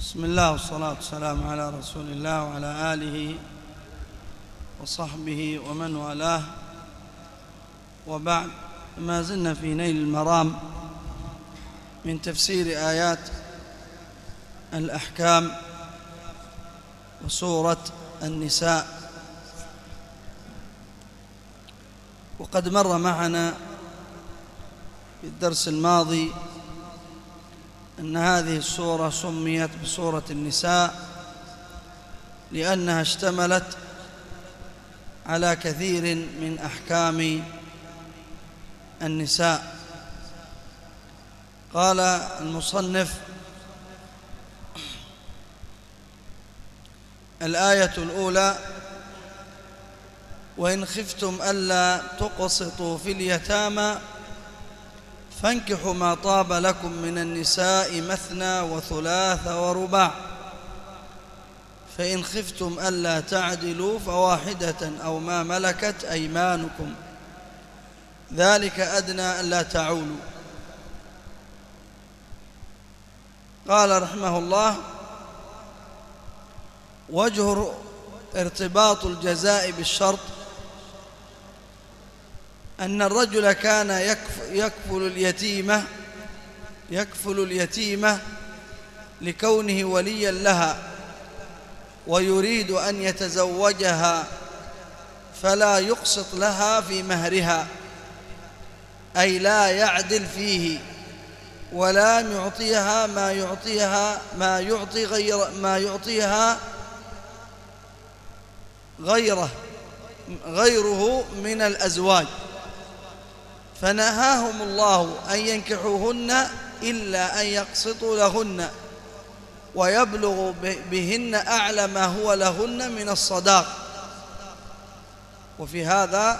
بسم الله والصلاة والسلام على رسول الله وعلى آله وصحبه ومن والاه، وبعد. ما زلنا في نيل المرام من تفسير آيات الأحكام وسورة النساء، وقد مر معنا في الدرس الماضي أن هذه السورة سميت بسورة النساء لأنها اشتملت على كثير من أحكام النساء. قال المصنف: الآية الأولى: وإن خفتم ألا تقسطوا في اليتامى فانكحوا ما طاب لكم من النساء مثنى وثلاث ورباع، فإن خفتم ألا تعدلوا فواحدة أو ما ملكت أيمانكم ذلك أدنى ألا تعولوا. قال رحمه الله: وجه ارتباط الجزاء بالشرط أن الرجل كان يكفل اليتيمة لكونه وليا لها ويريد أن يتزوجها، فلا يقسط لها في مهرها، أي لا يعدل فيه، ولا يعطيها ما يعطيها غيره من الأزواج، فنهاهم الله أن ينكحوهن إلا أن يقسطوا لهن ويبلغ بهن أعلى ما هو لهن من الصداق. وفي هذا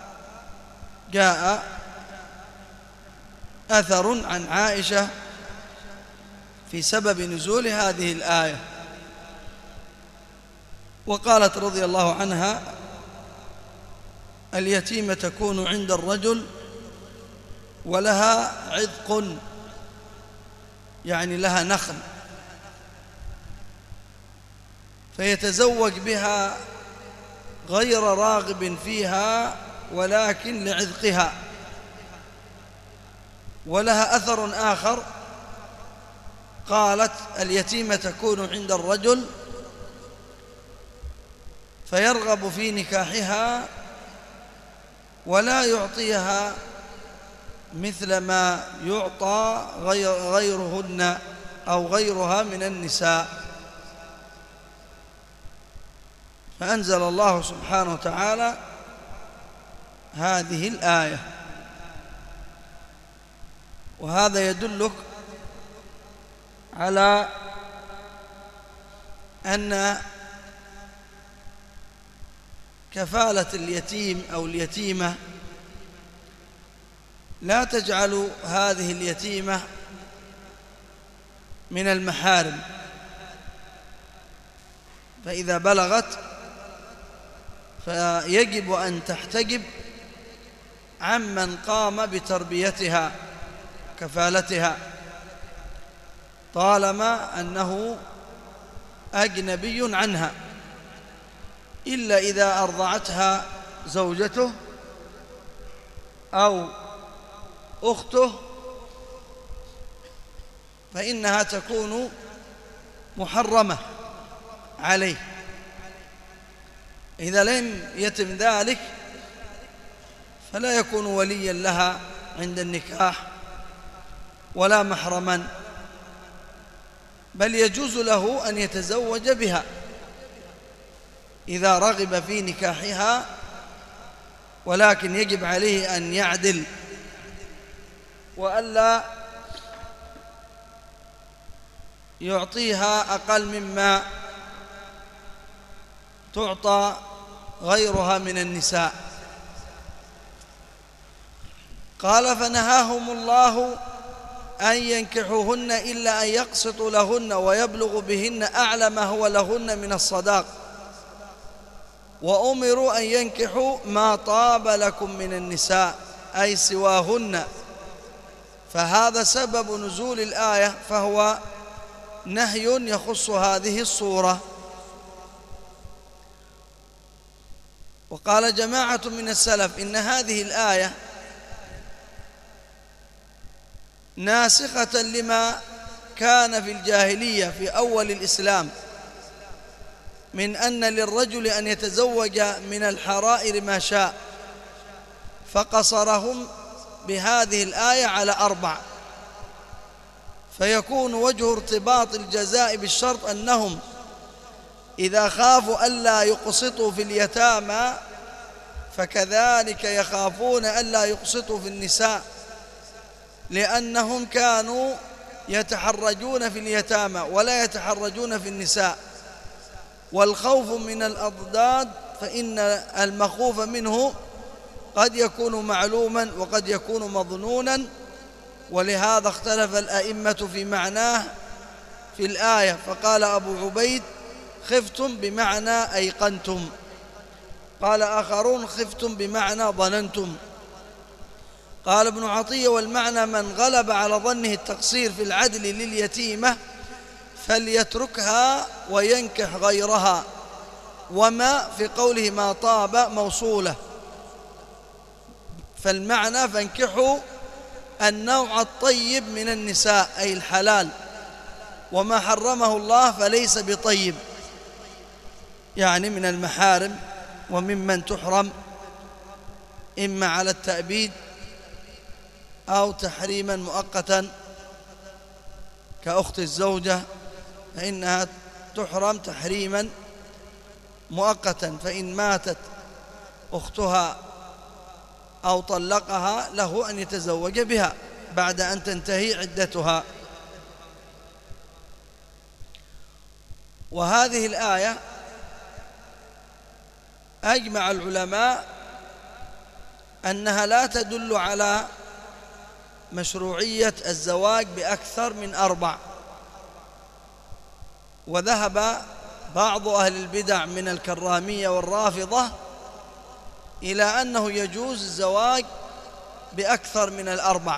جاء أثر عن عائشة في سبب نزول هذه الآية، وقالت رضي الله عنها: اليتيمة تكون عند الرجل ولها عذق، يعني لها نخل، فيتزوج بها غير راغب فيها ولكن لعذقها. ولها أثر آخر قالت: اليتيمة تكون عند الرجل فيرغب في نكاحها ولا يعطيها مثل ما يعطى غيرهن أو غيرها من النساء. فأنزل الله سبحانه وتعالى هذه الآية، وهذا يدلك على أن كفالة اليتيم أو اليتيمة لا تجعل هذه اليتيمة من المحارم، فإذا بلغت فيجب أن تحتجب عمن قام بتربيتها كفالتها، طالما أنه أجنبي عنها، إلا إذا أرضعتها زوجته أو أخته فإنها تكون محرمة عليه. إذا لم يتم ذلك فلا يكون وليا لها عند النكاح ولا محرما، بل يجوز له أن يتزوج بها إذا رغب في نكاحها، ولكن يجب عليه أن يعدل وألا يعطيها أقل مما تعطى غيرها من النساء. قال: فنهاهم الله أن ينكحوهن إلا أن يقسطوا لهن ويبلغ بهن أعلى ما هو لهن من الصداق، وأمروا أن ينكحوا ما طاب لكم من النساء، أي سواهن. فهذا سبب نزول الآية، فهو نهي يخص هذه الصورة. وقال جماعة من السلف إن هذه الآية ناسخة لما كان في الجاهلية في أول الإسلام من أن للرجل أن يتزوج من الحرائر ما شاء، فقصرهم بهذه الآية على 4، فيكون وجه ارتباط الجزاء بالشرط أنهم إذا خافوا ألا يقسطوا في اليتامى فكذلك يخافون ألا يقسطوا في النساء، لأنهم كانوا يتحرجون في اليتامى ولا يتحرجون في النساء. والخوف من الأضداد فإن المخوف منه قد يكون معلوما وقد يكون مظنونا، ولهذا اختلف الأئمة في معناه في الآية، فقال أبو عبيد خفتم بمعنى أيقنتم، قال آخرون خفتم بمعنى ظننتم. قال ابن عطية والمعنى من غلب على ظنه التقصير في العدل لليتيمة فليتركها وينكح غيرها، وما في قوله ما طاب موصولة، فالمعنى فانكحوا النوع الطيب من النساء أي الحلال، وما حرمه الله فليس بطيب، يعني من المحارم وممن تحرم إما على التأبيد أو تحريما مؤقتا كأخت الزوجة، فإنها تحرم تحريما مؤقتا، فإن ماتت أختها أو طلقها له أن يتزوج بها بعد أن تنتهي عدتها. وهذه الآية أجمع العلماء أنها لا تدل على مشروعية الزواج بأكثر من 4، وذهب بعض أهل البدع من الكرامية والرافضة إلى أنه يجوز الزواج بأكثر من 4،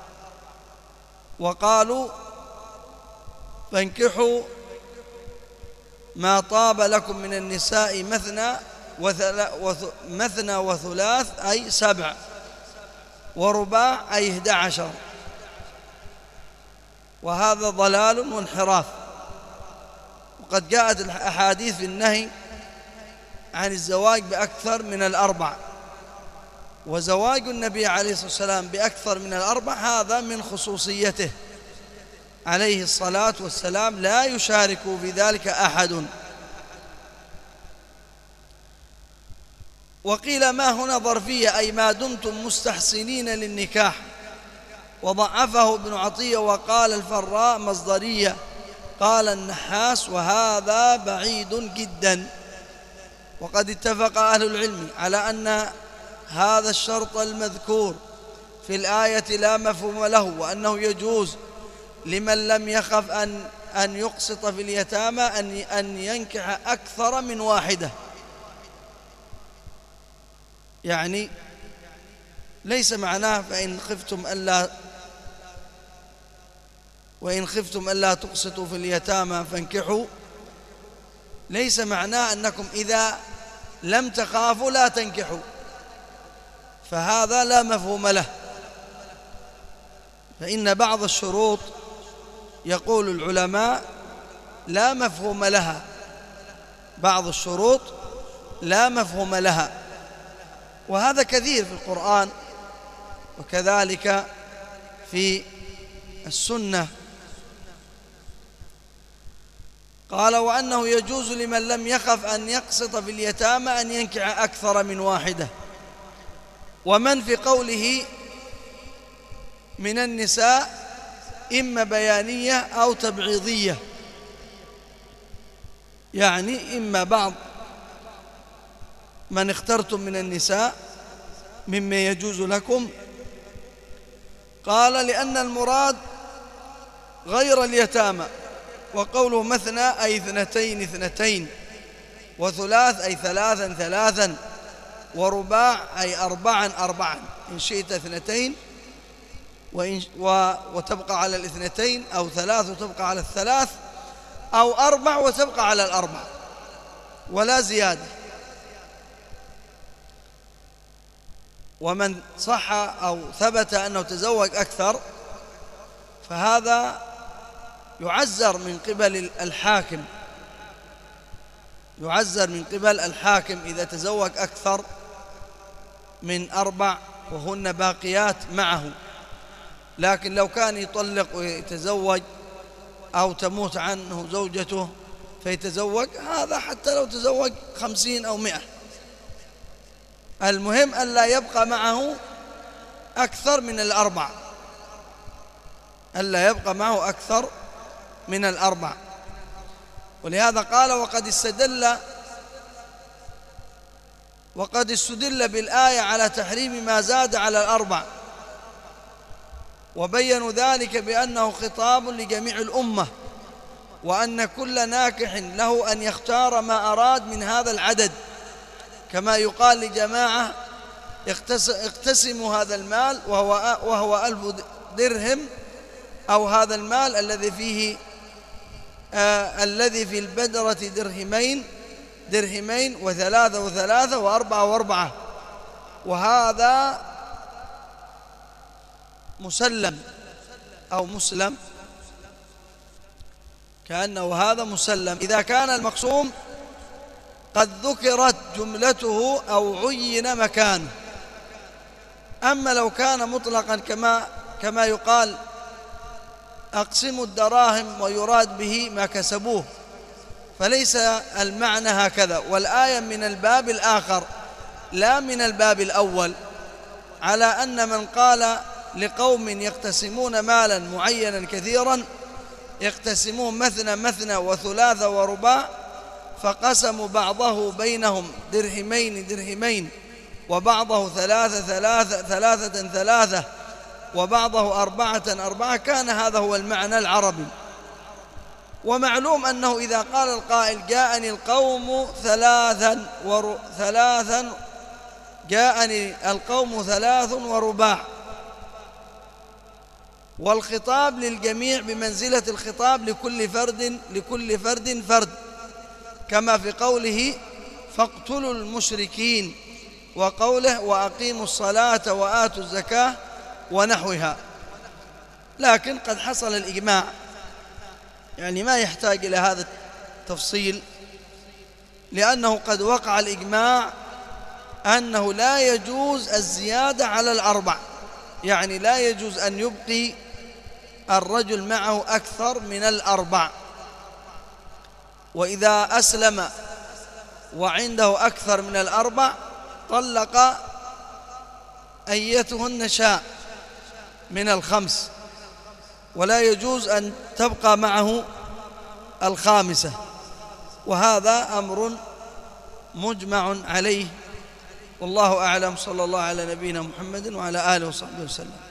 وقالوا فانكحوا ما طاب لكم من النساء مثنى وثلاث أي 7، ورباع أي 11، وهذا ضلال وانحراف. وقد جاءت الأحاديث في النهي عن الزواج بأكثر من 4، وزواج النبي عليه الصلاة والسلام بأكثر من 4 هذا من خصوصيته عليه الصلاة والسلام، لا يشارك في ذلك أحد. وقيل ما هنا ظرفية أي ما دمتم مستحسنين للنكاح، وضعفه ابن عطية وقال الفراء مصدرية، قال النحاس وهذا بعيد جدا. وقد اتفق أهل العلم على أن هذا الشرط المذكور في الآية لا مفهوم له، وأنه يجوز لمن لم يخف أن يقسط في اليتامى أن ينكح أكثر من واحدة، يعني ليس معناه وإن خفتم ألا تقسطوا في اليتامى فانكحوا، ليس معناه أنكم إذا لم تخافوا لا تنكحوا، فهذا لا مفهوم له. فإن بعض الشروط يقول العلماء لا مفهوم لها، بعض الشروط لا مفهوم لها، وهذا كثير في القرآن وكذلك في السنة. قال وأنه يجوز لمن لم يخف أن يقسط في اليتامى أن ينكح أكثر من واحدة. ومن في قوله من النساء إما بيانية أو تبعيضية، يعني إما بعض من اخترتم من النساء مما يجوز لكم. قال لأن المراد غير اليتامى، وقوله مثنى أي 2 2، وثلاث أي 3 3، ورباع أي 4 4، إن شئت 2 وتبقى على 2، أو 3 وتبقى على 3، أو 4 وتبقى على 4 ولا زيادة. ومن صح أو ثبت أنه تزوج أكثر فهذا يعزر من قبل الحاكم، يعزر من قبل الحاكم إذا تزوج أكثر من 4 وهن باقيات معه. لكن لو كان يطلق ويتزوج أو تموت عنه زوجته فيتزوج، هذا حتى لو تزوج 50 أو 100، المهم أن لا يبقى معه أكثر من 4، ألا يبقى معه أكثر من 4. ولهذا قال وقد استدل بالآية على تحريم ما زاد على 4، وبينوا ذلك بأنه خطاب لجميع الأمة، وأن كل ناكح له أن يختار ما أراد من هذا العدد، كما يقال لجماعة اقتسموا هذا المال وهو 1000 درهم، أو هذا المال الذي في البدرة درهمين وثلاثة وثلاثة وأربعة وأربعة، وهذا مسلم أو مسلم، كأنه هذا مسلم إذا كان المقسوم قد ذكرت جملته أو عين مكانه. أما لو كان مطلقا كما يقال أقسموا الدراهم ويراد به ما كسبوه، فليس المعنى هكذا. والآية من الباب الآخر لا من الباب الأول، على أن من قال لقوم يقتسمون مالا معينا كثيرا يقتسمون مثنى وثلاثة ورباع، فقسموا بعضه بينهم درهمين وبعضه ثلاثة وبعضه 4 كان هذا هو المعنى العربي. ومعلوم أنه إذا قال القائل جاءني القوم ثلاث ورباع، والخطاب للجميع بمنزلة الخطاب لكل فرد، كما في قوله فاقتلوا المشركين، وقوله وأقيموا الصلاة وآتوا الزكاة ونحوها. لكن قد حصل الإجماع، يعني ما يحتاج إلى هذا التفصيل، لأنه قد وقع الإجماع أنه لا يجوز الزيادة على 4، يعني لا يجوز أن يبقي الرجل معه أكثر من 4، وإذا أسلم وعنده أكثر من 4 طلق أيتهن شاء من 5، ولا يجوز أن تبقى معه 5، وهذا أمر مجمع عليه. والله أعلم. صلى الله على نبينا محمد وعلى آله وصحبه وسلم.